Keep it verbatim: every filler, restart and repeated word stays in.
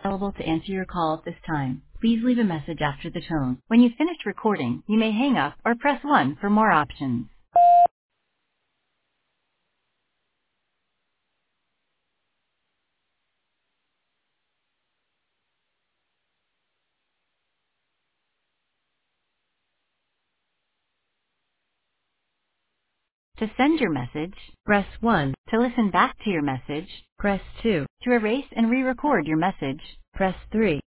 Available to answer your call at this time. Please leave a message after the tone. When you've finished recording, you may hang up or press one for more options. To send your message, press one. To listen back to your message, press two. To erase and re-record your message, press three.